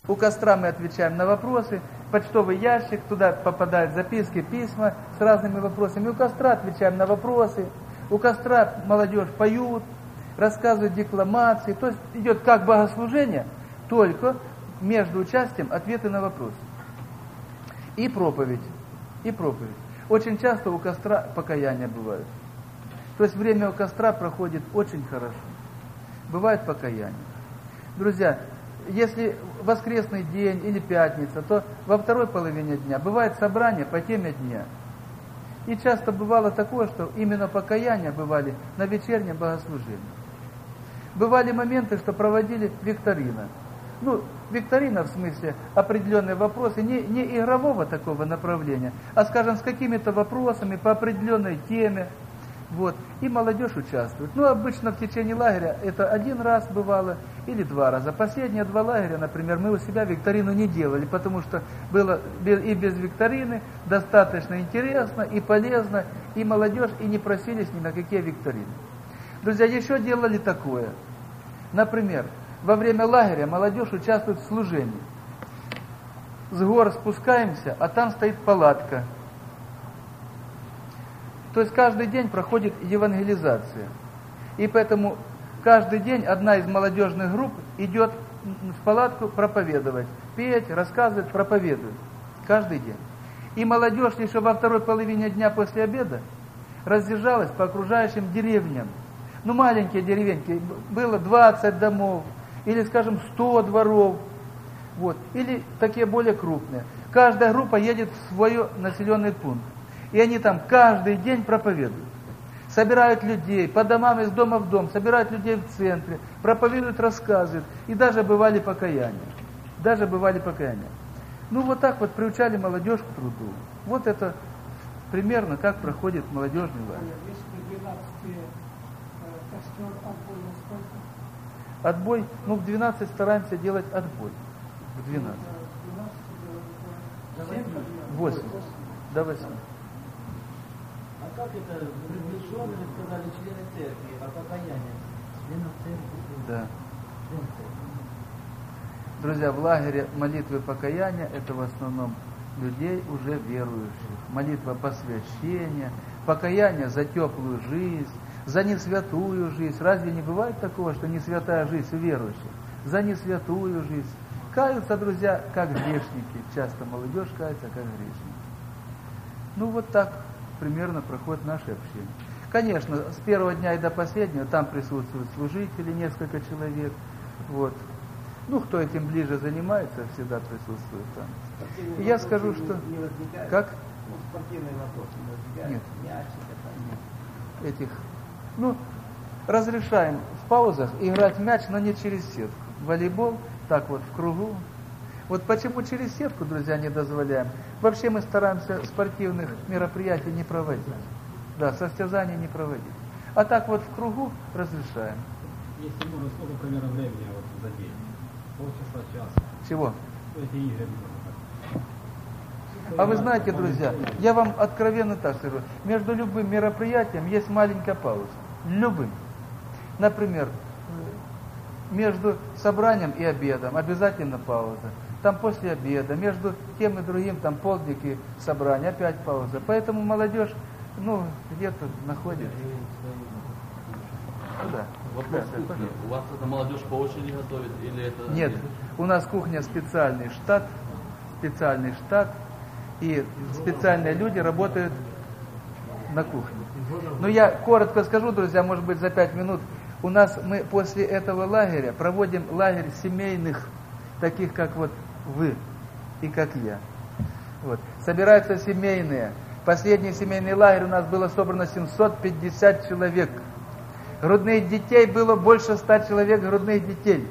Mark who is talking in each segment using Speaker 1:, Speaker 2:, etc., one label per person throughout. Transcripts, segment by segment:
Speaker 1: У костра мы отвечаем на вопросы, почтовый ящик, туда попадают записки, письма с разными вопросами. У костра отвечаем на вопросы, у костра молодежь поют, рассказывают декламации. То есть идет как богослужение, только между участием ответы на вопросы. И проповедь. Очень часто у костра покаяния бывают. То есть время у костра проходит очень хорошо. Бывает покаяние. Друзья, если воскресный день или пятница, то во второй половине дня бывает собрание по теме дня. И часто бывало такое, что именно покаяния бывали на вечернем богослужении. Бывали моменты, что проводили викторина. Викторина в смысле определенные вопросы, не игрового такого направления, а, скажем, с какими-то вопросами по определенной теме. И молодежь участвует. Обычно в течение лагеря это один раз бывало или два раза. Последние 2 лагеря, например, мы у себя викторину не делали, потому что было и без викторины достаточно интересно и полезно, и молодежь и не просились ни на какие викторины. Друзья, еще делали такое. Например, во время лагеря молодежь участвует в служении. С гор спускаемся, а там стоит палатка. То есть каждый день проходит евангелизация. И поэтому каждый день одна из молодежных групп идет в палатку проповедовать. Петь, рассказывать, проповедует. Каждый день. И молодежь еще во второй половине дня после обеда разъезжалась по окружающим деревням. Маленькие деревеньки. Было 20 домов. Или, скажем, 100 дворов. Или такие более крупные. Каждая группа едет в свой населенный пункт. И они там каждый день проповедуют. Собирают людей по домам, из дома в дом, собирают людей в центре, проповедуют, рассказывают. И даже бывали покаяния. Так приучали молодежь к труду. Это примерно как проходит молодежный лагерь. Отбой, в 12 стараемся делать отбой. В 12. 8. До 8.
Speaker 2: А как это приближенные, сказали, члены церкви, а покаяние? Членов церкви?
Speaker 1: Да. Друзья, в лагере молитвы покаяния это в основном людей уже верующих. Молитва посвящения, покаяние за теплую жизнь, за несвятую жизнь. Разве не бывает такого, что не святая жизнь у верующих? За несвятую жизнь. Каются, друзья, как грешники. Часто молодежь кается, как грешники. Так примерно проходит наше общение. Конечно, с первого дня и до последнего там присутствуют служители, несколько человек. Кто этим ближе занимается, всегда присутствует там. И я скажу, что... Как?
Speaker 2: Спортивные вопросы не возникают.
Speaker 1: Нет.
Speaker 2: Мячи,
Speaker 1: Этих... разрешаем в паузах играть мяч, но не через сетку. Волейбол, так в кругу. Почему через сетку, друзья, не дозволяем? Вообще мы стараемся спортивных мероприятий не проводить. Да, состязаний не проводить. А так в кругу разрешаем.
Speaker 3: Если можно, сколько примерно времени за день? Полчаса, час?
Speaker 1: Чего?
Speaker 3: Эти игры
Speaker 1: А вы знаете, друзья, я вам откровенно так скажу, между любым мероприятием есть маленькая пауза. Любым. Например, между собранием и обедом обязательно пауза. Там после обеда, между тем и другим, там полдники собрания, опять пауза. Поэтому молодежь, где-то находит. Да.
Speaker 4: Вопрос кухни. У вас это молодежь по очереди готовит или это...
Speaker 1: Нет, у нас кухня специальный штат, и специальные люди работают на кухне. Я коротко скажу, друзья, может быть за 5 минут. Мы после этого лагеря проводим лагерь семейных, таких как вы и как я. Собираются семейные. Последний семейный лагерь у нас было собрано 750 человек. Грудных детей было больше 100 человек, грудных детей.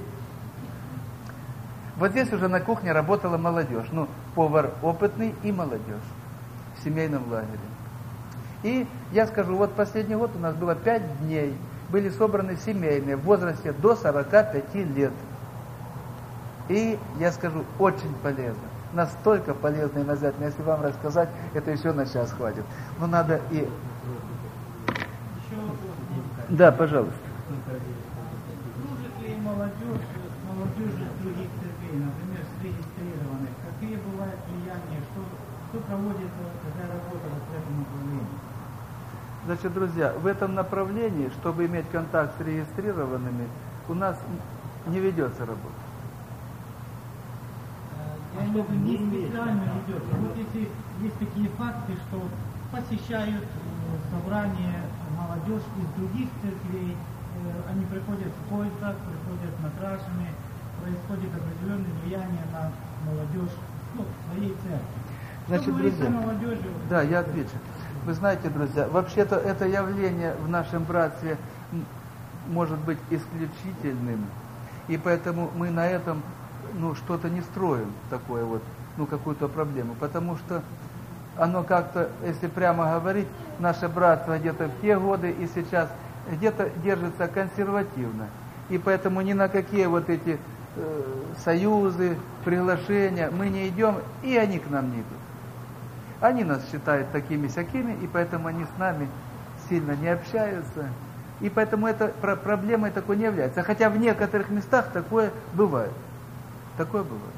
Speaker 1: Здесь уже на кухне работала молодежь. Повар опытный и молодежь в семейном лагере. И я скажу, последний год у нас было 5 дней. Были собраны семейные в возрасте до 45 лет. И я скажу, очень полезно. Настолько полезно и назидательно. Если вам рассказать, это еще на час хватит. Но надо и... Да, пожалуйста.
Speaker 5: Служит ли молодежь других церквей, например,
Speaker 2: Что проводит такая работа в этом направлении?
Speaker 1: Значит, друзья, в этом направлении, чтобы иметь контакт с регистрированными, у нас не ведется работа.
Speaker 2: Я имею в виду, не специально ведется. Вот если есть такие факты, что посещают собрания молодежь из других церквей, они приходят в кольцах, приходят накрашенные, происходит определенное влияние на молодежь, своей церкви.
Speaker 1: Значит, друзья, да, я отвечу. Вы знаете, друзья, вообще-то это явление в нашем братстве может быть исключительным, и поэтому мы на этом что-то не строим такое вот, какую-то проблему, потому что оно как-то, если прямо говорить, наше братство где-то в те годы и сейчас где-то держится консервативно, и поэтому ни на какие вот эти союзы, приглашения мы не идем, и они к нам не идут. Они нас считают такими-сякими, и поэтому они с нами сильно не общаются. И поэтому это проблемой такой не является. Хотя в некоторых местах такое бывает. Такое бывает.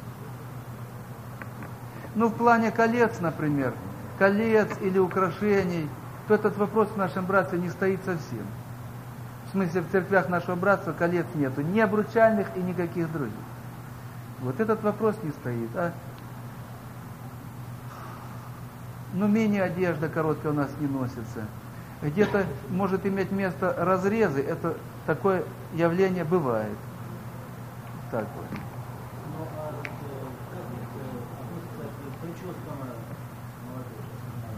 Speaker 1: В плане колец, например, колец или украшений, то этот вопрос в нашем братстве не стоит совсем. В смысле, в церквях нашего братства колец нету. Ни обручальных и никаких других. Вот этот вопрос не стоит. Мини-одежда короткая у нас не носится. Где-то может иметь место разрезы, это такое явление бывает. Так вот.
Speaker 2: Ну, как относится к прическам молодежи?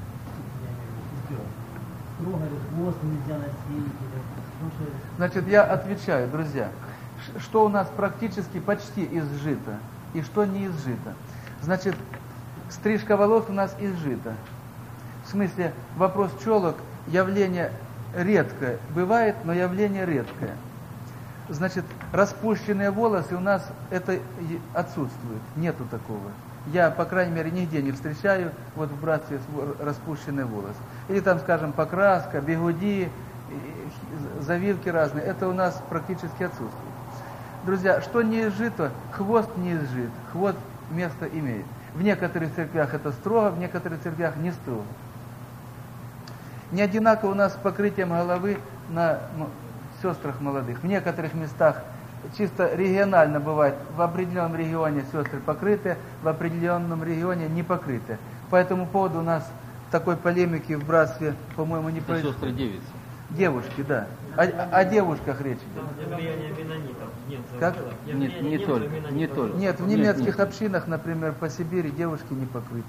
Speaker 2: Строго ли хвост нельзя носить?
Speaker 1: Значит, я отвечаю, друзья, что у нас практически почти изжито и что не изжито. Значит, стрижка волос у нас изжита. В смысле, вопрос челок явление редкое. Бывает, но явление редкое. Значит, распущенные волосы у нас это отсутствует. Нету такого. Я, по крайней мере, нигде не встречаю вот в братстве распущенный волос. Или там, скажем, покраска, бигуди, завивки разные. Это у нас практически отсутствует. Друзья, что не изжито, хвост не изжит. Хвост место имеет. В некоторых церквях это строго, в некоторых церквях не строго. Не одинаково у нас с покрытием головы на сестрах молодых. В некоторых местах чисто регионально бывает. В определенном регионе сестры покрыты, в определенном регионе не покрыты. По этому поводу у нас такой полемики в братстве, по-моему, не происходит.
Speaker 4: Сестры девицы.
Speaker 1: Девушки, да. О девушках речь идет.
Speaker 5: Влияние менонитов. Нет,
Speaker 1: как?
Speaker 4: Нет, не только.
Speaker 1: Нет, в немецких общинах, например, по Сибири девушки не покрыты.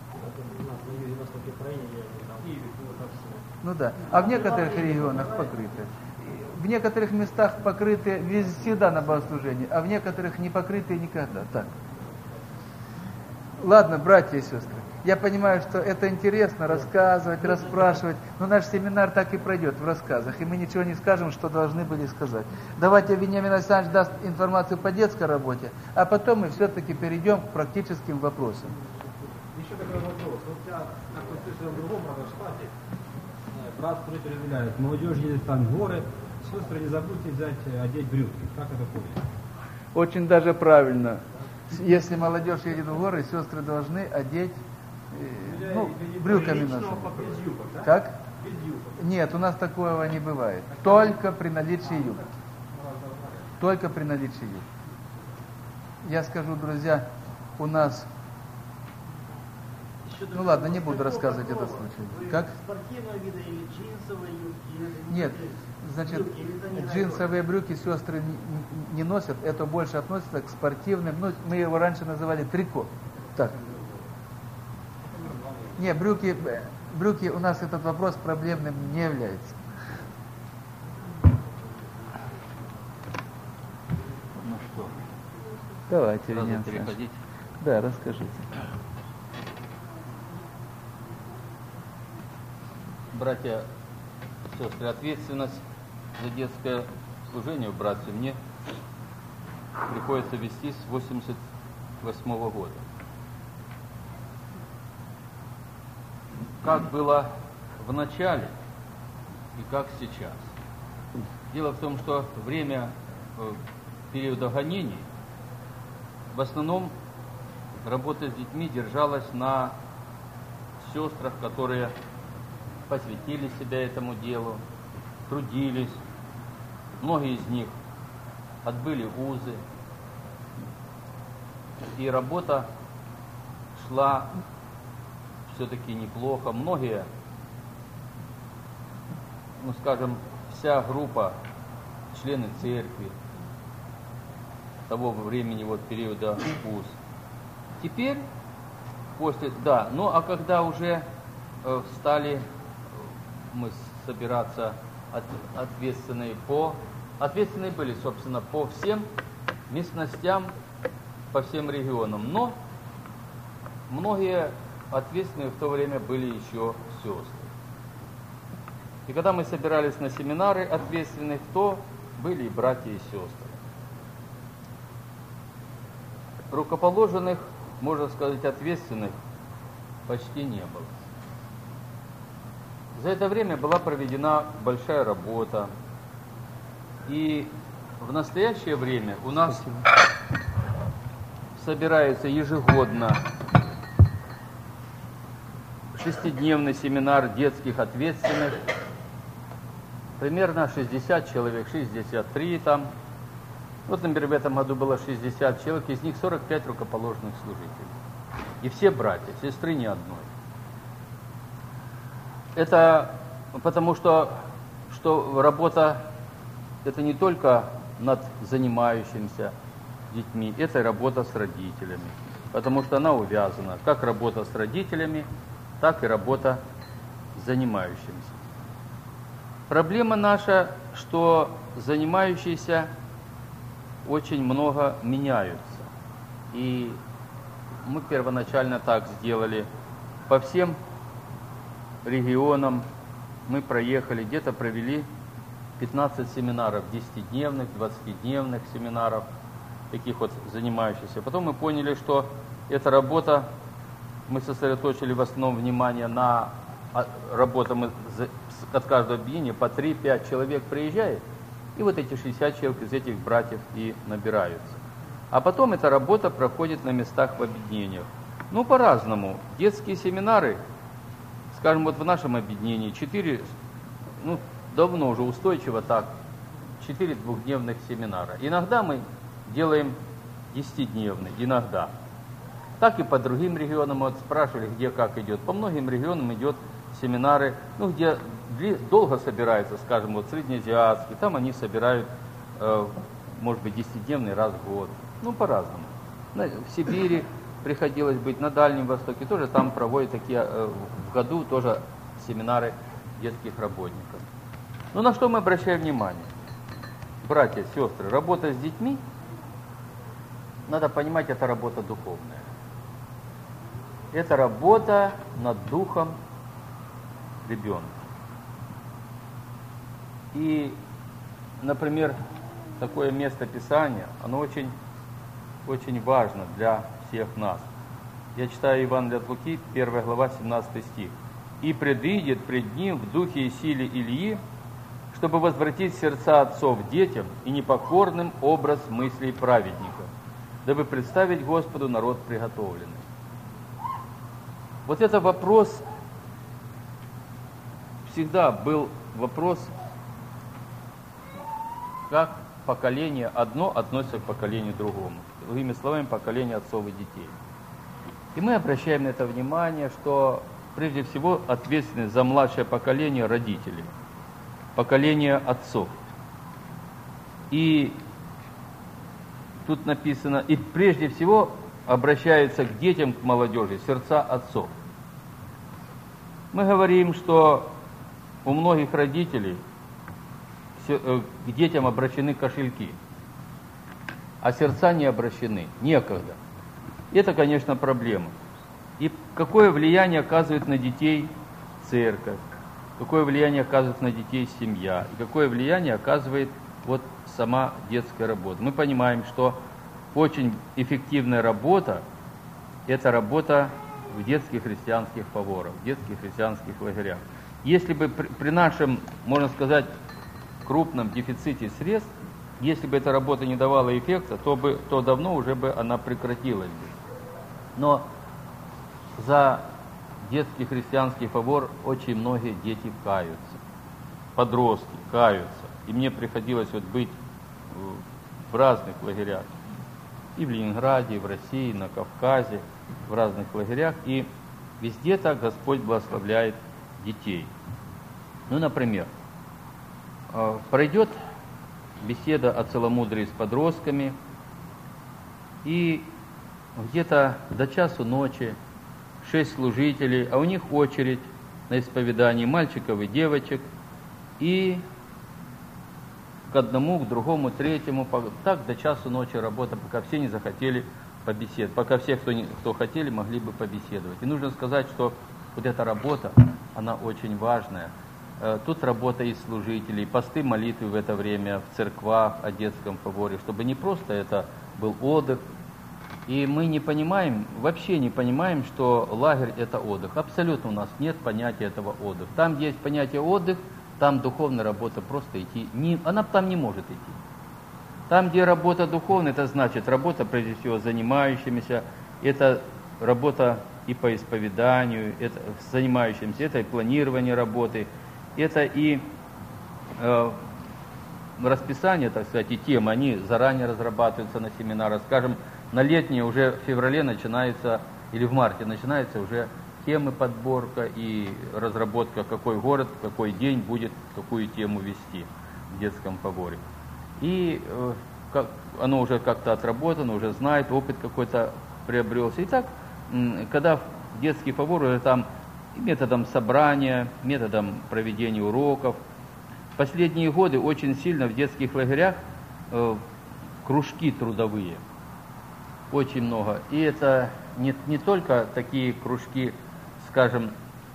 Speaker 1: Да. А в некоторых регионах покрыты. В некоторых местах покрыты всегда на богослужении, а в некоторых не покрыты никогда. Так. Ладно, братья и сестры. Я понимаю, что это интересно рассказывать, расспрашивать, но наш семинар так и пройдет в рассказах, и мы ничего не скажем, что должны были сказать. Давайте Вениамин Александрович даст информацию по детской работе, а потом мы все-таки перейдем к практическим вопросам.
Speaker 3: Еще такой вопрос. Вот я как-то слышал в другом штате, брат строитель объявляет, молодежь едет там в горы, сестры, не забудьте одеть брюки. Как это понять?
Speaker 1: Очень даже правильно. Если молодежь едет в горы, сестры должны одеть брюками носить. Как? Нет, у нас такого не бывает. Только при наличии юбки. Только при наличии юбки. Я скажу, друзья, у нас... ладно, не буду рассказывать этот случай. Как?
Speaker 2: Спортивного вида или джинсовые юбки?
Speaker 1: Нет, значит, джинсовые брюки сестры не носят. Это больше относится к спортивным. Мы его раньше называли трико. Так. Не, брюки у нас этот вопрос проблемным не является.
Speaker 4: Ну что?
Speaker 1: Давайте,
Speaker 4: Сразу
Speaker 1: Вениамин
Speaker 4: переходить.
Speaker 1: Да, расскажите.
Speaker 4: Братья, сестры, ответственность за детское служение в братстве мне приходится вести с 1988 года. Как было в начале и как сейчас. Дело в том, что время периода гонений в основном работа с детьми держалась на сестрах, которые посвятили себя этому делу, трудились. Многие из них отбыли вузы. И работа шла все-таки неплохо. Многие, скажем, вся группа, члены церкви того времени, периода вуз. Теперь, а когда уже стали мы собираться ответственные были, собственно, по всем местностям, по всем регионам. Но многие ответственные в то время были еще сестры. И когда мы собирались на семинары ответственных, то были и братья, и сестры. Рукоположенных, можно сказать, ответственных почти не было. За это время была проведена большая работа. И в настоящее время у нас собирается ежегодно 6-дневный семинар детских ответственных. Примерно 60 человек, 63 там. Например, в этом году было 60 человек, из них 45 рукоположенных служителей. И все братья, сестры ни одной. Это потому что работа это не только над занимающимися детьми, это и работа с родителями. Потому что она увязана, как работа с родителями, так и работа с занимающимися. Проблема наша, что занимающиеся очень много меняются. И мы первоначально так сделали. По всем регионам мы проехали, где-то провели 15 семинаров, 10-дневных, 20-дневных семинаров, таких занимающихся. Потом мы поняли, что эта работа, мы сосредоточили в основном внимание на работу от каждого объединения, по 3-5 человек приезжает, и эти 60 человек из этих братьев и набираются. А потом эта работа проходит на местах в объединениях. По-разному. Детские семинары, скажем, в нашем объединении 4, давно уже устойчиво так, 4 двухдневных семинара. Иногда мы делаем 10-дневный, иногда. Так и по другим регионам, спрашивали, где как идет. По многим регионам идет семинары, где долго собираются, скажем, среднеазиатские, там они собирают, может быть, 10-дневный раз в год. По-разному. В Сибири приходилось быть, на Дальнем Востоке тоже там проводят такие в году тоже семинары детских работников. На что мы обращаем внимание? Братья, сестры, работа с детьми, надо понимать, это работа духовная. Это работа над духом ребенка. И, например, такое место Писания, оно очень, очень важно для всех нас. Я читаю Евангелие от Луки, 1 глава, 17 стих. «И предвидит пред ним в духе и силе Ильи, чтобы возвратить сердца отцов детям и непокорным образ мыслей праведников, дабы представить Господу народ приготовленный». Это вопрос, всегда был вопрос, как поколение одно относится к поколению другому. Другими словами, поколение отцов и детей. И мы обращаем на это внимание, что прежде всего ответственность за младшее поколение родителей, поколение отцов. И тут написано, и прежде всего обращаются к детям, к молодежи, сердца отцов. Мы говорим, что у многих родителей к детям обращены кошельки, а сердца не обращены, некогда. Это, конечно, проблема. И какое влияние оказывает на детей церковь, какое влияние оказывает на детей семья, и какое влияние оказывает сама детская работа. Мы понимаем, что очень эффективная работа – это работа в детских христианских фаворах, в детских христианских лагерях. Если бы при нашем, можно сказать, крупном дефиците средств, если бы эта работа не давала эффекта, то давно уже бы она прекратилась бы. Но за детский христианский фавор очень многие дети каются, подростки каются. И мне приходилось вот быть в разных лагерях. И в Ленинграде, и в России, и на Кавказе, в разных лагерях. И везде так Господь благословляет детей. Ну, например, пройдет беседа о целомудрии с подростками, и где-то до часу ночи 6 служителей, а у них очередь на исповедание мальчиков и девочек, и к одному, к другому, третьему, так до часу ночи работа, пока все не захотели побеседовать, пока все, кто хотели, могли бы побеседовать. И нужно сказать, что вот эта работа, она очень важная. Тут работа и служителей, посты, молитвы в это время в церквах о детском фаворе, чтобы не просто это был отдых. И мы не понимаем, вообще не понимаем, что лагерь – это отдых. Абсолютно у нас нет понятия этого отдыха. Там, где есть понятие отдых, там духовная работа просто идти, она там не может идти. Там, где работа духовная, это значит работа, прежде всего, с занимающимися, это работа и по исповеданию, это занимающимся, это и планирование работы, это и расписание, так сказать, и темы, они заранее разрабатываются на семинарах. Скажем, на летние уже в феврале начинается, или в марте начинается уже темы подборка и разработка, какой город, какой день будет какую тему вести в детском фаворе. И оно уже как-то отработано, уже знает, опыт какой-то приобрелся. И так, когда в детский фавор уже там методом собрания, методом проведения уроков. Последние годы очень сильно в детских лагерях кружки трудовые. Очень много. И это не только такие кружки, скажем,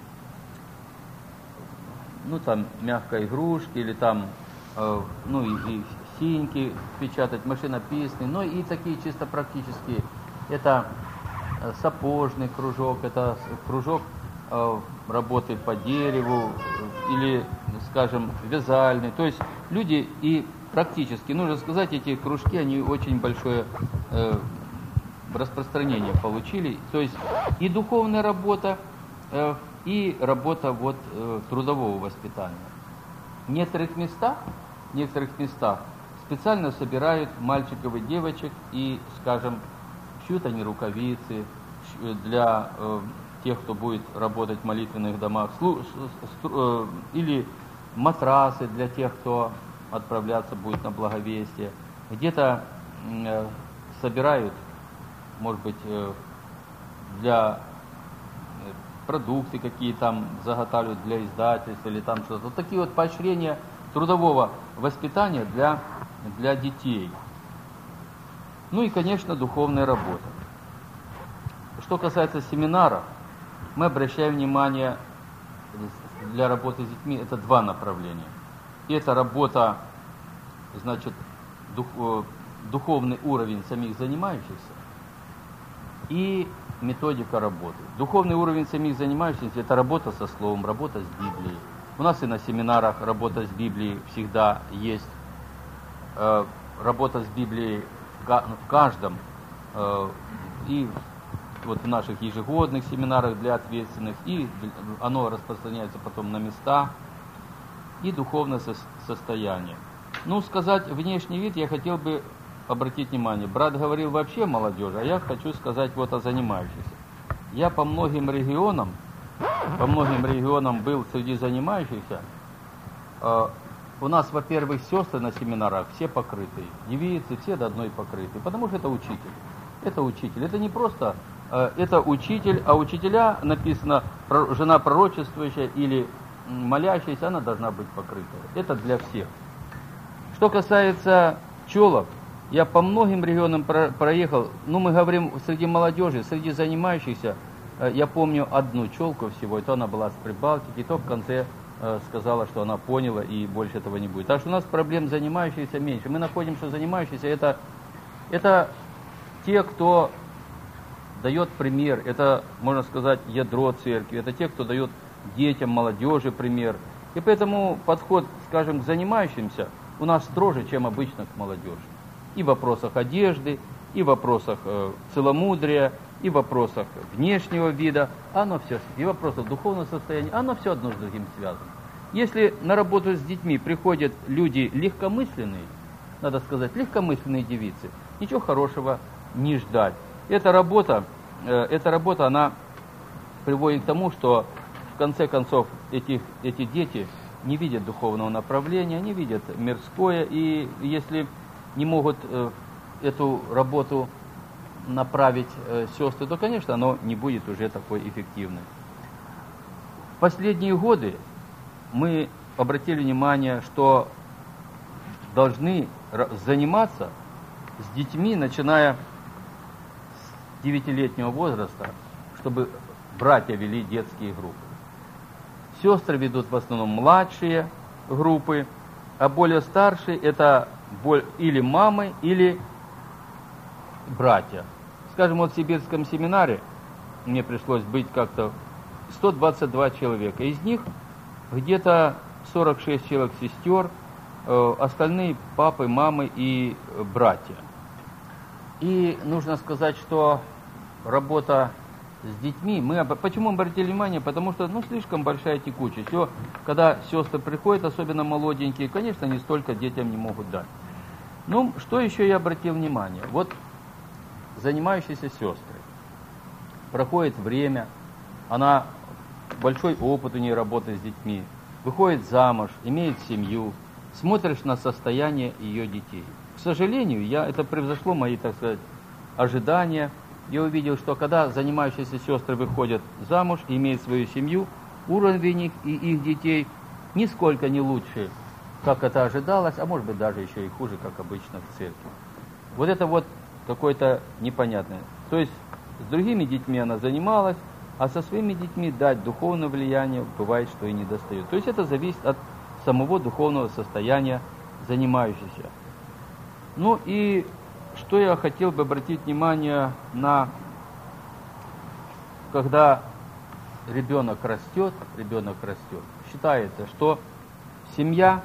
Speaker 4: ну там мягкой игрушки или там, и синьки печатать, машинописные, но и такие чисто практические. Это сапожный кружок, это кружок работы по дереву или, скажем, вязальный. То есть люди и практически, нужно сказать, эти кружки, они очень большое распространение получили. То есть и духовная работа, и работа трудового воспитания. В некоторых местах специально собирают мальчиков и девочек и, скажем, шьют они рукавицы для тех, кто будет работать в молитвенных домах, или матрасы для тех, кто отправляться будет на благовестие. Где-то собирают, может быть, для продукты какие там заготавливают для издательств или там что-то. Вот такие вот поощрения трудового воспитания для детей. Ну и, конечно, духовная работа. Что касается семинаров, мы обращаем внимание для работы с детьми, это два направления. И это работа, значит, духовный уровень самих занимающихся и методика работы. Духовный уровень самих занимающихся – это работа со словом, работа с Библией. У нас и на семинарах работа с Библией всегда есть. Работа с Библией в каждом, и вот в наших ежегодных семинарах для ответственных, и оно распространяется потом на места, и духовное состояние. Ну, сказать внешний вид я хотел бы обратить внимание. Брат говорил вообще молодежи, а я хочу сказать вот о занимающихся. Я по многим регионам был среди занимающихся. У нас, во-первых, сестры на семинарах все покрытые, девицы все до одной покрытые, потому что это учитель. Это учитель, это не просто, это учитель, а учителя, написано, жена пророчествующая или молящаяся, она должна быть покрытая. Это для всех. Что касается челок, я по многим регионам проехал, мы говорим среди молодежи, среди занимающихся, я помню одну челку всего, и то она была с Прибалтики, и то в конце сказала, что она поняла и больше этого не будет. Так что у нас проблем занимающихся меньше. Мы находим, что занимающиеся это те, кто дает пример, это, можно сказать, ядро церкви, это те, кто дает детям, молодежи пример. И поэтому подход, скажем, к занимающимся у нас строже, чем обычно к молодежи. И в вопросах одежды, и и в вопросах целомудрия, и в вопросах внешнего вида, оно все, и в вопросах духовного состояния, оно все одно с другим связано. Если на работу с детьми приходят люди легкомысленные, надо сказать, легкомысленные девицы, ничего хорошего не ждать. Эта работа, она приводит к тому, что в конце концов эти дети не видят духовного направления, не видят мирское, и если не могут эту работу направить сестры, то, конечно, оно не будет уже такой эффективным. В последние годы мы обратили внимание, что должны заниматься с детьми, начиная с 9-летнего возраста, чтобы братья вели детские группы. Сестры ведут в основном младшие группы, а более старшие это или мамы, или братья. Скажем, вот в сибирском семинаре мне пришлось быть как-то 122 человека. Из них где-то 46 человек сестер, остальные папы, мамы и братья. И нужно сказать, что работа с детьми, почему обратили внимание? Потому что слишком большая текучесть. Все, когда сестры приходят, особенно молоденькие, конечно, не столько детям не могут дать. Что еще я обратил внимание? Вот занимающиеся сестры. Проходит время, она большой опыт у нее работы с детьми, выходит замуж, имеет семью, смотришь на состояние ее детей. К сожалению, это превзошло мои, так сказать, ожидания. Я увидел, что когда занимающиеся сестры выходят замуж и имеют свою семью, уровень их и их детей нисколько не лучше, как это ожидалось, а может быть даже еще и хуже, как обычно в церкви. Вот это вот какое-то непонятное. То есть с другими детьми она занималась, а со своими детьми дать духовное влияние бывает, что и не достает. То есть это зависит от самого духовного состояния занимающейся. И что я хотел бы обратить внимание на, когда ребенок растет, считается, что семья,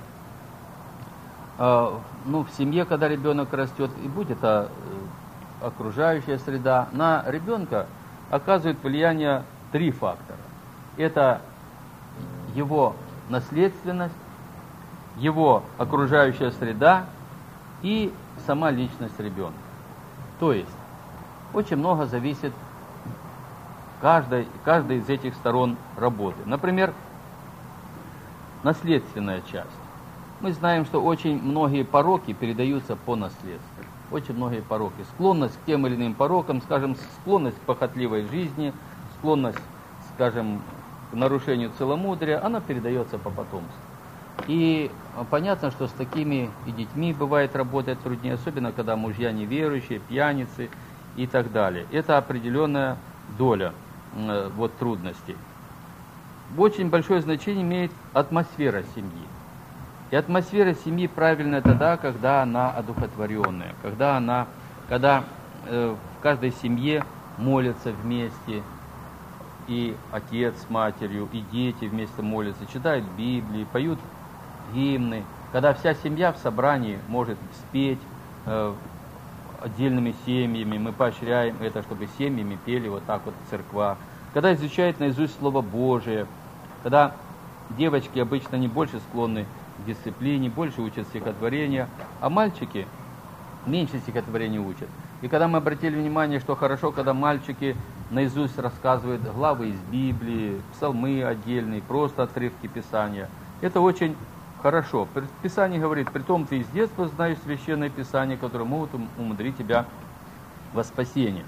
Speaker 4: в семье, когда ребенок растет, и будь это окружающая среда, на ребенка оказывает влияние 3 фактора. Это его наследственность, его окружающая среда и сама личность ребенка. То есть очень много зависит каждой из этих сторон работы. Например, наследственная часть. Мы знаем, что очень многие пороки передаются по наследству. Очень многие пороки. Склонность к тем или иным порокам, скажем, склонность к похотливой жизни, склонность, скажем, к нарушению целомудрия, она передается по потомству. И понятно, что с такими и детьми бывает работать труднее, особенно когда мужья неверующие, пьяницы и так далее. Это определенная доля трудностей. Очень большое значение имеет атмосфера семьи. И атмосфера семьи правильная тогда, когда она одухотворенная, когда в каждой семье молятся вместе, и отец с матерью, и дети вместе молятся, читают Библии, поют гимны, когда вся семья в собрании может спеть отдельными семьями, мы поощряем это, чтобы семьями пели вот так вот в церквах, когда изучают наизусть Слово Божие, когда девочки обычно не больше склонны к дисциплине, больше учат стихотворения, а мальчики меньше стихотворений учат. И когда мы обратили внимание, что хорошо, когда мальчики наизусть рассказывают главы из Библии, псалмы отдельные, просто отрывки Писания, это очень хорошо. Писание говорит: притом ты из детства знаешь священное Писание, которое могут умудрить тебя во спасение.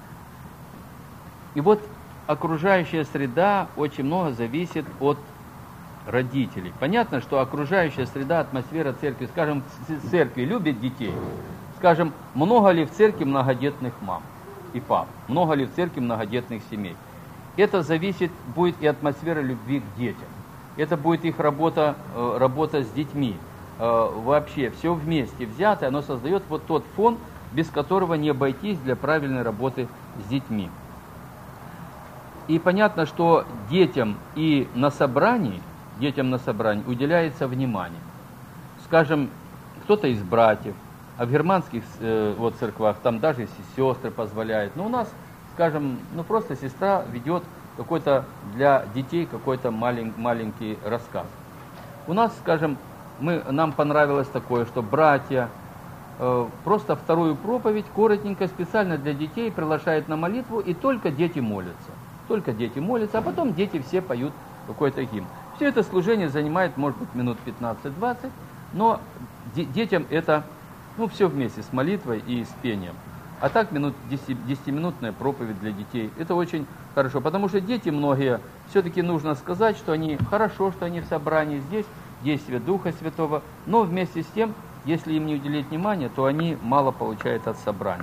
Speaker 4: И вот окружающая среда очень много зависит от родителей. Понятно, что окружающая среда, атмосфера церкви, скажем, в церкви любит детей. Скажем, много ли в церкви многодетных мам и пап? Много ли в церкви многодетных семей? Это зависит будет и атмосфера любви к детям. Это будет их работа с детьми. Вообще все вместе взятое, оно создает вот тот фон, без которого не обойтись для правильной работы с детьми. И понятно, что детям на собрании уделяется внимание. Скажем, кто-то из братьев А в германских вот церквах там даже сестры позволяют. Но у нас, скажем, просто сестра ведет какой-то для детей какой-то маленький рассказ. У нас, скажем, нам понравилось такое, что братья просто вторую проповедь коротенько специально для детей приглашают на молитву, и только дети молятся. Только дети молятся, а потом дети все поют какой-то гимн. Все это служение занимает, может быть, минут 15-20, но детям это, все вместе с молитвой и с пением. А так 10-минутная проповедь для детей. Это очень хорошо, потому что дети многие, все-таки нужно сказать, что они хорошо, что они в собрании, здесь действие Духа Святого, но вместе с тем, если им не уделить внимания, то они мало получают от собрания.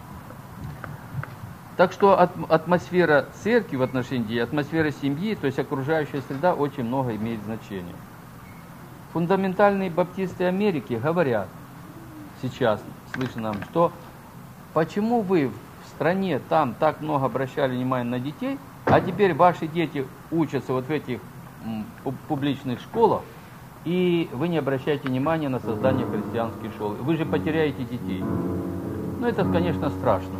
Speaker 4: Так что атмосфера церкви в отношении детей, атмосфера семьи, то есть окружающая среда, очень много имеет значение. Фундаментальные баптисты Америки говорят сейчас, слышно нам, что почему вы в стране там так много обращали внимание на детей, а теперь ваши дети учатся вот в этих публичных школах, и вы не обращаете внимания на создание христианских школ. Вы же потеряете детей. Это, конечно, страшно.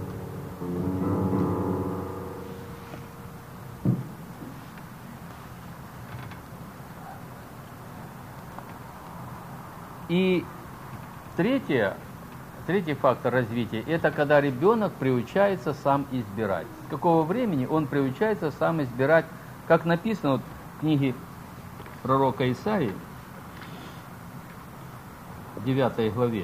Speaker 4: И третий фактор развития – это когда ребенок приучается сам избирать. С какого времени он приучается сам избирать, как написано в книге пророка Исаии, в 9 главе.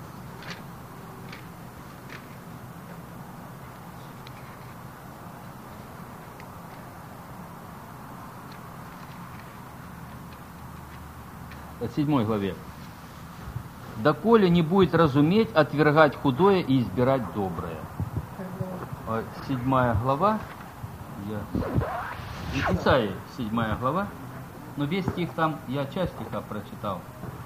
Speaker 4: В 7 главе. «Доколе не будет разуметь, отвергать худое и избирать доброе». 7 глава. Исаии, 7 глава. Но весь стих там, я часть стиха прочитал.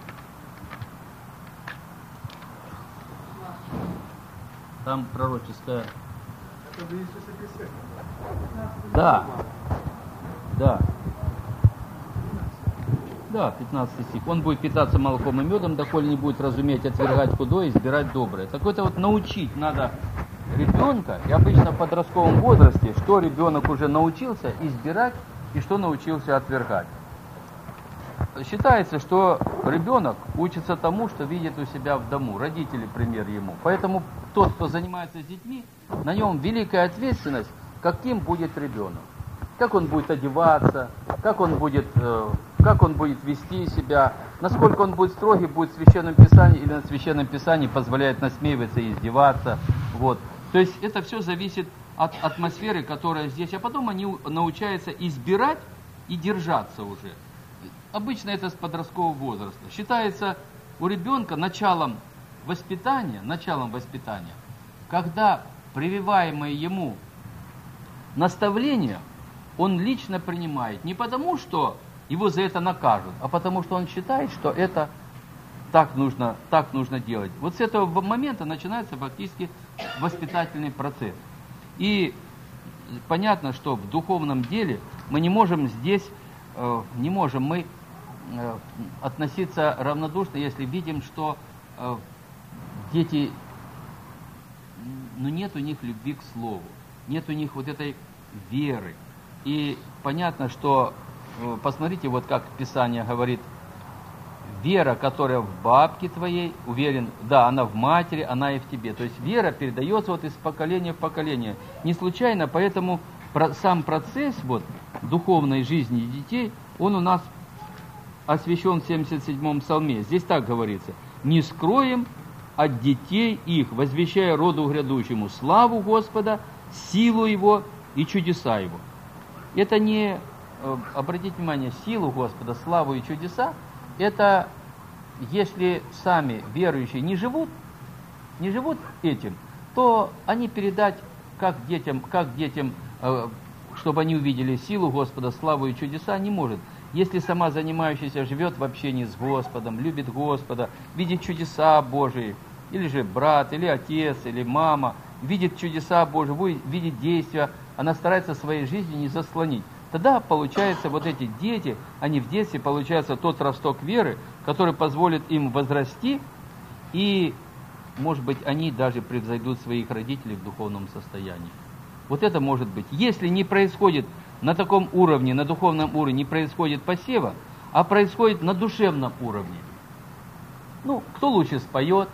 Speaker 4: Там пророческая. Да. 15 стих. Он будет питаться молоком и медом, доколе не будет разуметь, отвергать худое, избирать доброе. Так это научить надо ребенка, и обычно в подростковом возрасте, что ребенок уже научился избирать и что научился отвергать. Считается, что ребенок учится тому, что видит у себя в дому, родители пример ему. Поэтому тот, кто занимается с детьми, на нем великая ответственность, каким будет ребенок. Как он будет одеваться, как он будет вести себя, насколько он будет строгий, будет в Священном Писании или на Священном Писании позволяет насмеиваться и издеваться. То есть это все зависит от атмосферы, которая здесь. А потом они научаются избирать и держаться уже. Обычно это с подросткового возраста. Считается у ребенка началом воспитания, когда прививаемые ему наставления он лично принимает. Не потому, что его за это накажут, а потому, что он считает, что это так нужно делать. Вот с этого момента начинается фактически воспитательный процесс. И понятно, что в духовном деле мы не можем относиться равнодушно, если видим, что дети, нет у них любви к Слову, нет у них вот этой веры. И понятно, что, посмотрите, вот как Писание говорит, вера, которая в бабке твоей, уверен, да, она в матери, она и в тебе. То есть вера передается вот из поколения в поколение. Не случайно, поэтому сам процесс духовной жизни детей, он у нас освящен в 77-м псалме. Здесь так говорится: «Не скроем от детей их, возвещая роду грядущему славу Господа, силу Его и чудеса Его». Это не, обратите внимание, силу Господа, славу и чудеса, это если сами верующие не живут этим, то они передать как детям, чтобы они увидели силу Господа, славу и чудеса, не может. Если сама занимающаяся живет в общении с Господом, любит Господа, видит чудеса Божии, или же брат, или отец, или мама, видит чудеса Божии, видит действия, она старается своей жизнью не заслонить. Тогда, получается, вот эти дети, они в детстве получается тот росток веры, который позволит им возрасти и может быть, они даже превзойдут своих родителей в духовном состоянии. Вот это может быть. Если не происходит на таком уровне, на духовном уровне, не происходит посева, а происходит на душевном уровне. Ну, кто лучше споет,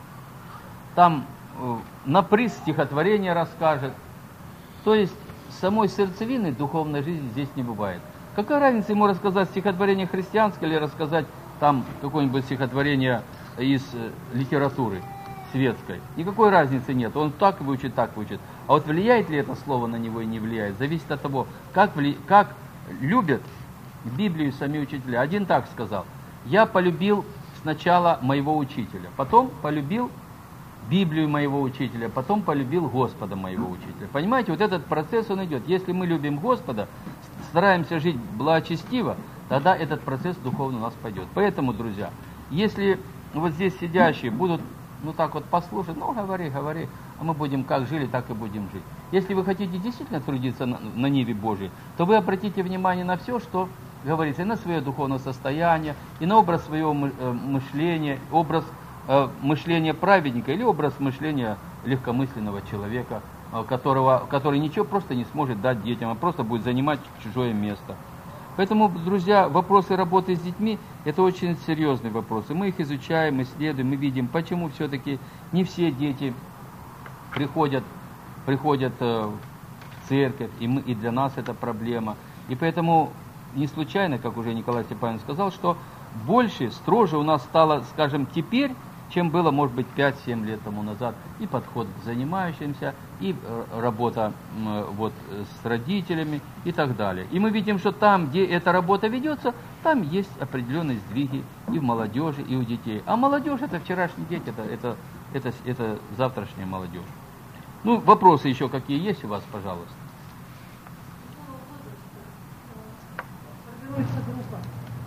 Speaker 4: там на приз стихотворение расскажет. То есть самой сердцевины духовной жизни здесь не бывает. Какая разница ему рассказать стихотворение христианское или рассказать там какое-нибудь стихотворение из литературы светской? Никакой разницы нет. Он так выучит, так выучит. А вот влияет ли это слово на него и не влияет, зависит от того, как любят Библию сами учителя. Один так сказал: я полюбил сначала моего учителя, потом полюбил Библию моего учителя, потом полюбил Господа моего учителя. Понимаете, вот этот процесс, он идет. Если мы любим Господа, стараемся жить благочестиво, тогда этот процесс духовно у нас пойдет. Поэтому, друзья, если вот здесь сидящие будут, ну так вот послушать, ну говори, а мы будем как жили, так и будем жить. Если вы хотите действительно трудиться на ниве Божьей, то вы обратите внимание на все, что говорится, и на свое духовное состояние, и на образ своего мышления, образ мышления праведника или образ мышления легкомысленного человека, который ничего просто не сможет дать детям, а просто будет занимать чужое место. Поэтому, друзья, вопросы работы с детьми – это очень серьезные вопросы. Мы их изучаем, исследуем, мы видим, почему все-таки не все дети приходят в церковь, и для нас это проблема. И поэтому не случайно, как уже Николай Степанович сказал, что больше, строже у нас стало, скажем, теперь, чем было, может быть, 5-7 лет тому назад. И подход к занимающимся, и работа вот, с родителями и так далее. И мы видим, что там, где эта работа ведется, там есть определенные сдвиги и в молодежи, и у детей. А молодежь – это вчерашний день, это завтрашняя молодежь. Ну, вопросы еще какие есть у вас, пожалуйста?
Speaker 5: Формируется группа.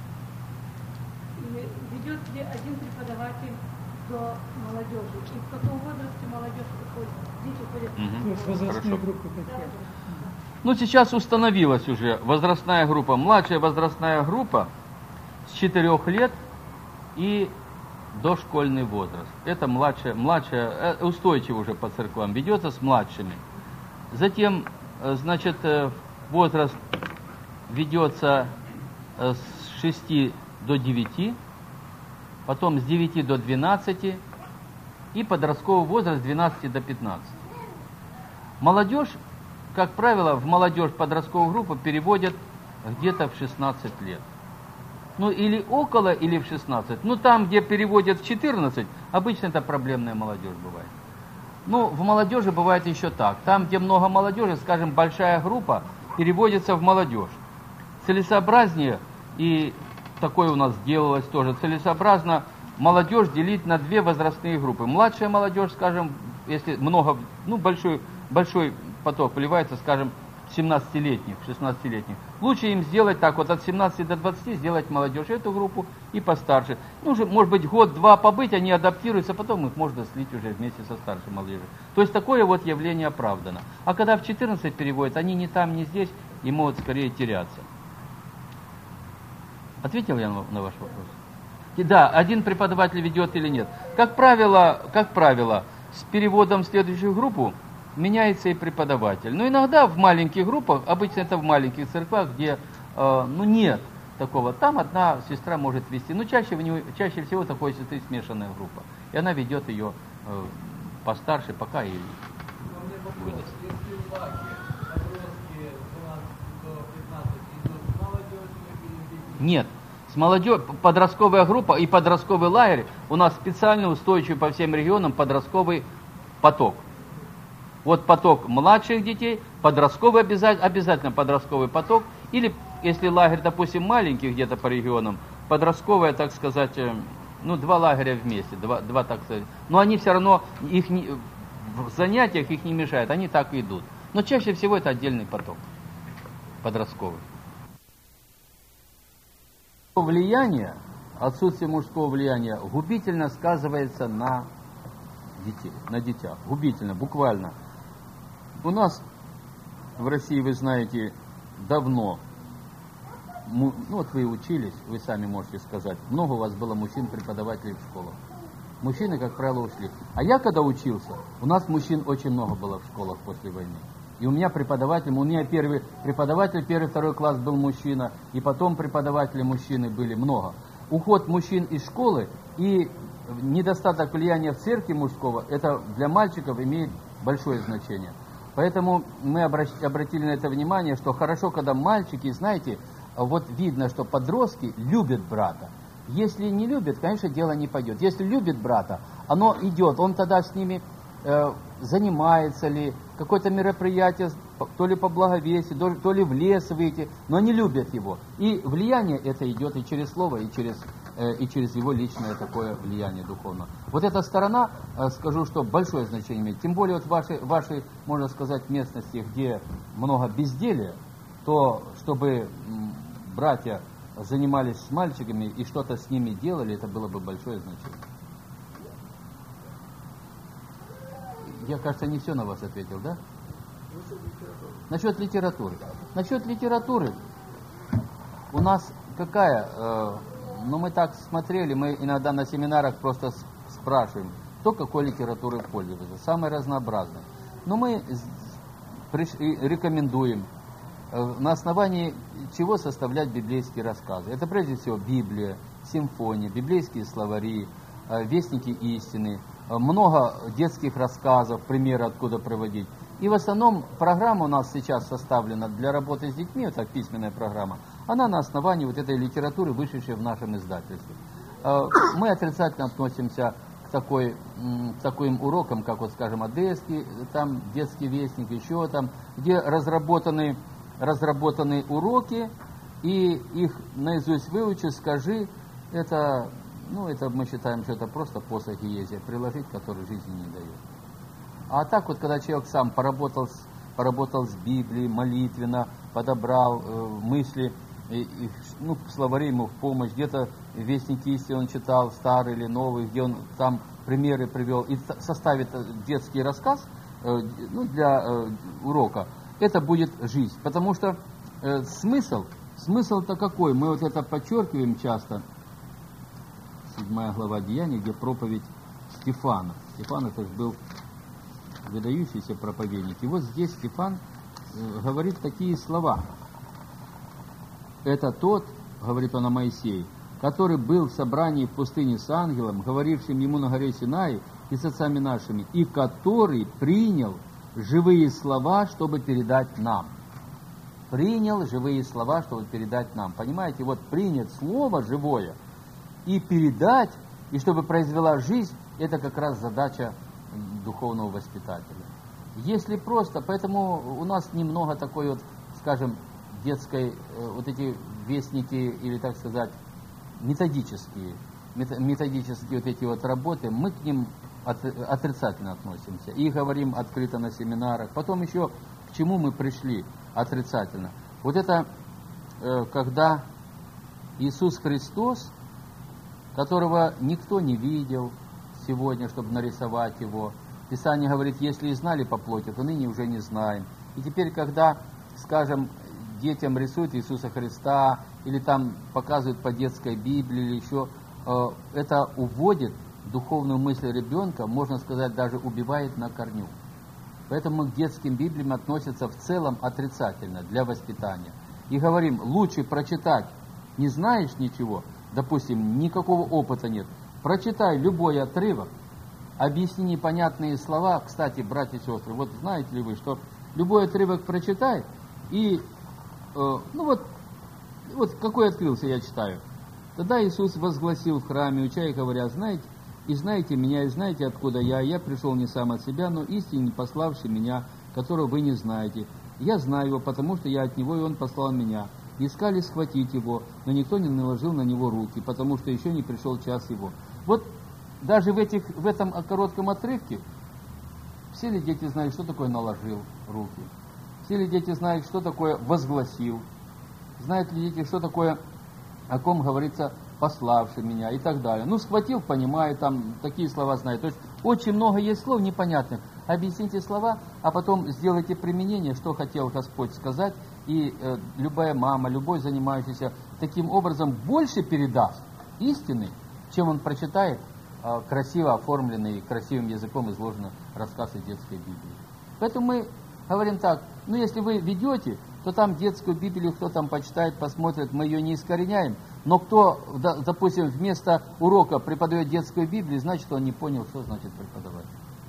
Speaker 5: И ведет ли один преподаватель до молодежи? И в каком возрасте молодежь приходит? Дети ходят?
Speaker 1: Возрастные группы какие?
Speaker 4: Ну, сейчас установилась уже возрастная группа. Младшая возрастная группа с 4 лет и дошкольный возраст. Это младшая, устойчиво уже по церквам ведется с младшими. Затем, значит, возраст ведется с 6 до 9, потом с 9 до 12 и подростковый возраст с 12 до 15. Молодежь, как правило, в молодежь подростковую группу переводят где-то в 16 лет. Ну, или около, или в 16. Ну, там, где переводят в 14, обычно это проблемная молодежь бывает. Ну, в молодежи бывает еще так. Там, где много молодежи, скажем, большая группа, переводится в молодежь. Целесообразнее, и такое у нас делалось тоже, целесообразно молодежь делить на 2 возрастные группы. Младшая молодежь, скажем, если много, ну, большой поток вливается, скажем, 17-летних, 16-летних. Лучше им сделать так вот от 17 до 20, сделать молодежь эту группу и постарше. Ну, уже, может быть, год-два побыть, они адаптируются, потом их можно слить уже вместе со старшей молодежью. То есть такое вот явление оправдано. А когда в 14 переводят, они ни там, ни здесь, и могут скорее теряться. Ответил я на ваш вопрос? И да, один преподаватель ведет или нет. Как правило, с переводом в следующую группу меняется и преподаватель. Но иногда в маленьких группах, обычно это в маленьких церквах, где нет такого, там одна сестра может вести. Но чаще всего такой сестры смешанная группа. И она ведет ее постарше, пока и выдаст. Нет. Подростковая группа и подростковый лагерь у нас специально устойчивый по всем регионам подростковый поток. Вот поток младших детей, подростковый обязательно подростковый поток, или если лагерь, допустим, маленький где-то по регионам, подростковая, так сказать, ну, 2 лагеря вместе, два так сказать. Но они все равно, в занятиях их не мешает, они так и идут. Но чаще всего это отдельный поток подростковый. Влияние, отсутствие мужского влияния губительно сказывается на детях. Губительно, буквально. У нас в России, вы знаете, давно, ну вот вы учились, вы сами можете сказать, много у вас было мужчин-преподавателей в школах. Мужчины, как правило, ушли. А я когда учился, у нас мужчин очень много было в школах после войны. И у меня первый преподаватель, 1-2 класс был мужчина, и потом преподаватели мужчины были много. Уход мужчин из школы и недостаток влияния в церкви мужского, это для мальчиков имеет большое значение. Поэтому мы обратили на это внимание, что хорошо, когда мальчики, знаете, вот видно, что подростки любят брата. Если не любит, конечно, дело не пойдет. Если любит брата, оно идет, он тогда с ними занимается ли, какое-то мероприятие, то ли по благовестию, то ли в лес выйти, но они любят его. И влияние это идет и через слово, и через его личное такое влияние духовное. Вот эта сторона, скажу, что большое значение имеет. Тем более вот в вашей, можно сказать, местности, где много безделия, то чтобы братья занимались с мальчиками и что-то с ними делали, это было бы большое значение. Я, кажется, не все на вас ответил, да? Насчет литературы. Насчет литературы у нас какая? Мы так смотрели, мы иногда на семинарах просто спрашиваем, кто какой литературой пользуется. Самое разнообразное. Но мы рекомендуем на основании чего составлять библейские рассказы. Это прежде всего Библия, симфония, библейские словари, вестники истины, много детских рассказов, примеры откуда проводить. И в основном программа у нас сейчас составлена для работы с детьми, это письменная программа, она на основании вот этой литературы, вышедшей в нашем издательстве. Мы отрицательно относимся к таким урокам, как вот, скажем, Одесский, там детский вестник, еще там, где разработаны уроки, и их наизусть выучи, скажи, это мы считаем, что это просто посох Гиезия, приложить, который жизни не дает. А так вот, когда человек сам поработал с Библией, молитвенно, подобрал мысли, словари ему в помощь, где-то вестники истины он читал, старый или новый, где он там примеры привел, и составит детский рассказ для урока, это будет жизнь. Потому что смысл-то какой? Мы вот это подчеркиваем часто. 7 глава Деяний, где проповедь Стефана. Стефан это же был выдающийся проповедник. И вот здесь Стефан говорит такие слова. Это тот, говорит он о Моисее, который был в собрании в пустыне с ангелом, говорившим ему на горе Синай и с отцами нашими, и который принял живые слова, чтобы передать нам. Принял живые слова, чтобы передать нам. Понимаете, вот принять слово живое и передать, и чтобы произвела жизнь, это как раз задача духовного воспитателя. Если просто, поэтому у нас немного такой вот, скажем, детской, вот эти вестники, или так сказать, методические вот эти вот работы, мы к ним отрицательно относимся. И говорим открыто на семинарах. Потом еще, к чему мы пришли отрицательно. Вот это, когда Иисус Христос, которого никто не видел сегодня, чтобы нарисовать его. Писание говорит, если и знали по плоти, то ныне уже не знаем. И теперь, когда, скажем, детям рисуют Иисуса Христа, или там показывают по детской Библии, или еще, это уводит духовную мысль ребенка, можно сказать, даже убивает на корню. Поэтому к детским Библиям относятся в целом отрицательно для воспитания. И говорим, лучше прочитать, не знаешь ничего, допустим, никакого опыта нет, прочитай любой отрывок, объясни непонятные слова. Кстати, братья и сестры, вот знаете ли вы, что любой отрывок прочитай, и вот какой открылся, я читаю. Тогда Иисус возгласил в храме, уча и говоря, знаете меня, и знаете, откуда я пришел не сам от себя, но истинно пославший меня, которого вы не знаете. Я знаю его, потому что я от него, и он послал меня. Искали схватить его, но никто не наложил на него руки, потому что еще не пришел час его. Вот даже в этом коротком отрывке все ли дети знают, что такое наложил руки? Все ли дети знают, что такое возгласил? Знают ли дети, что такое, о ком говорится, пославший меня и так далее? Схватил, понимаю, там такие слова знает. То есть очень много есть слов непонятных. Объясните слова, а потом сделайте применение, что хотел Господь сказать. И любая мама, любой занимающийся таким образом больше передаст истины, чем он прочитает красиво оформленный, красивым языком изложен рассказ из детской Библии. Поэтому мы говорим так, ну если вы ведете, то там детскую Библию, кто там почитает, посмотрит, мы ее не искореняем. Но кто, допустим, вместо урока преподает детскую Библию, значит, он не понял, что значит преподавать.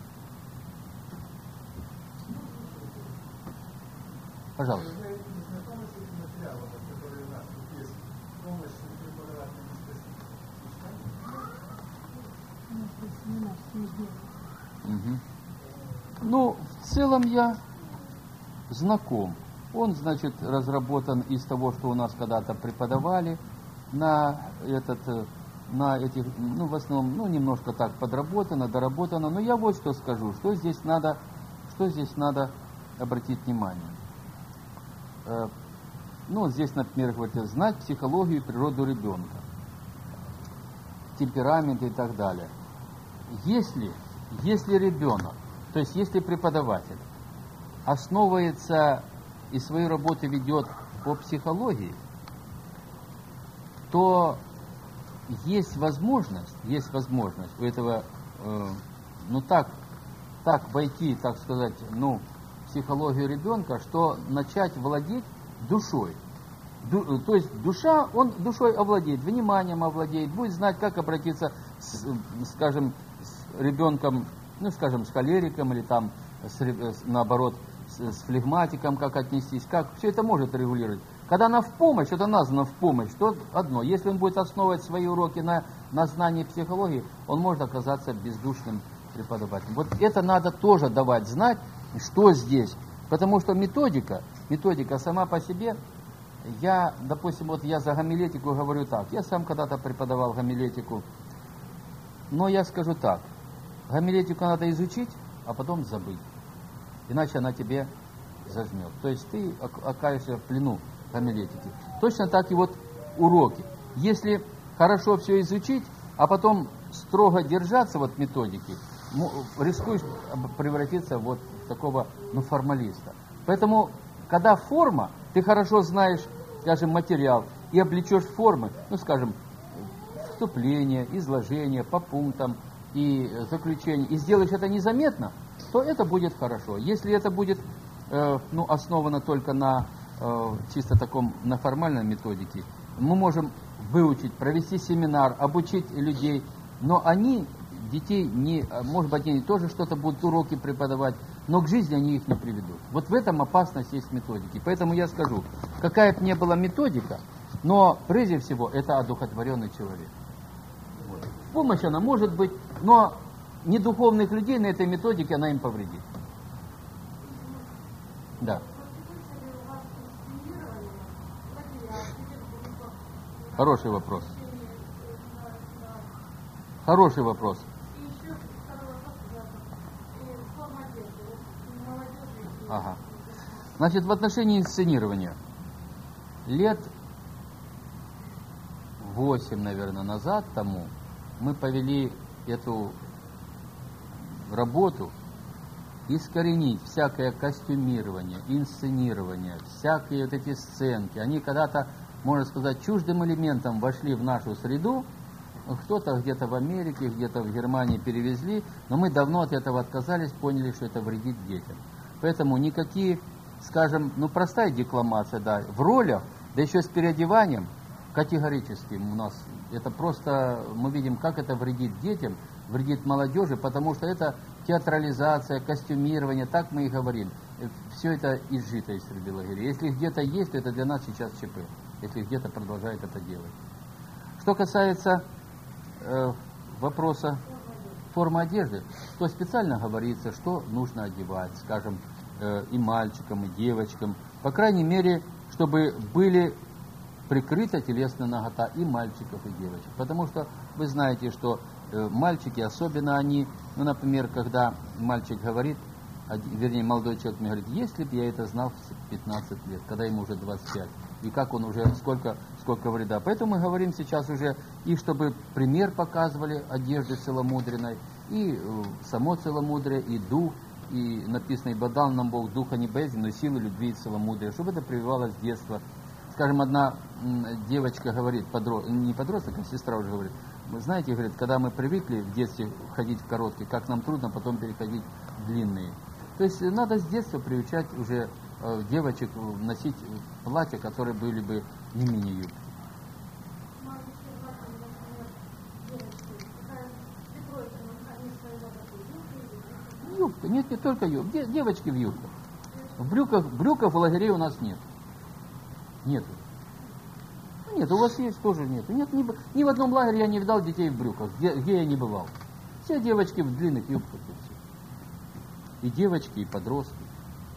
Speaker 4: Пожалуйста. Угу. Ну, в целом я знаком. Он, значит, разработан из того, что у нас когда-то преподавали на этих, ну, в основном, ну, немножко так подработано, доработано. Но я вот что скажу, что здесь надо обратить внимание. Ну, здесь, например, говорится, знать психологию и природу ребенка, темперамент и так далее. Если ребенок, то есть если преподаватель основывается и свою работу ведет по психологии, то есть возможность у этого, так войти, так сказать, в психологию ребенка, что начать владеть душой. То есть душа, он душой овладеет, вниманием овладеет, будет знать, как обратиться, с ребенком, с холериком или там, наоборот, с флегматиком, как отнестись, как все это может регулировать. Когда она в помощь, это названо в помощь, то одно. Если он будет основывать свои уроки на знании психологии, он может оказаться бездушным преподавателем. Вот это надо тоже давать знать, что здесь. Потому что методика сама по себе, допустим, я за гомилетику говорю так. Я сам когда-то преподавал гомилетику, но я скажу так. Гомилетику надо изучить, а потом забыть. Иначе она тебе зажмет. То есть ты окажешься в плену гомилетики. Точно так и вот уроки. Если хорошо все изучить, а потом строго держаться вот методики, рискуешь превратиться вот в такого формалиста. Поэтому, когда форма, ты хорошо знаешь, скажем, материал и облечешь формы, вступление, изложение по пунктам и заключение, и сделаешь это незаметно, то это будет хорошо. Если это будет основано только на чисто таком, на формальной методике, мы можем выучить, провести семинар, обучить людей, но детей, может быть, они тоже что-то будут, уроки преподавать, но к жизни они их не приведут. Вот в этом опасность есть методики. Поэтому я скажу, какая бы ни была методика, но прежде всего это одухотворенный человек. Вот. Помощь она может быть, но недуховных людей на этой методике она им повредит. Да. Хороший вопрос. Хороший вопрос. Ага. Значит, в отношении инсценирования. Лет 8, наверное, назад тому мы повели эту работу искоренить всякое костюмирование, инсценирование, всякие вот эти сценки. Они когда-то, можно сказать, чуждым элементом вошли в нашу среду. Кто-то где-то в Америке, где-то в Германии перевезли, но мы давно от этого отказались, поняли, что это вредит детям. Поэтому никакие, скажем, простая декламация, да, в ролях, да еще с переодеванием, категорически у нас это просто, мы видим, как это вредит детям, вредит молодежи, потому что это театрализация, костюмирование, так мы и говорим. Все это изжито из среды лагеря. Если где-то есть, то это для нас сейчас ЧП, если где-то продолжает это делать. Что касается вопроса формы одежды, то специально говорится, что нужно одевать, скажем, и мальчикам, и девочкам, по крайней мере, чтобы были прикрыта телесная нагота и мальчиков, и девочек. Потому что вы знаете, что мальчики, особенно они, например, когда мальчик говорит, вернее, молодой человек мне говорит, если бы я это знал в 15 лет, когда ему уже 25, и как он уже, сколько вреда. Поэтому мы говорим сейчас уже, и чтобы пример показывали одежды целомудренной, и само целомудрие, и дух, и написано, ибо дал нам Бог духа не бездны, но силы любви и целомудрия, чтобы это прививалось с детства. Скажем, одна девочка говорит, не подросток, а сестра уже говорит, Вы знаете, говорит, когда мы привыкли в детстве ходить в короткие, как нам трудно потом переходить в длинные. То есть надо с детства приучать уже девочек носить платья, которые были бы не мини-юбки. Юбка, нет, не только юбка, девочки в юбках. Брюках в лагере у нас нет. Нету. Нет, у вас есть, тоже нет. Нет, ни в одном лагере я не видал детей в брюках, где я не бывал. Все девочки в длинных юбках. И девочки, и подростки.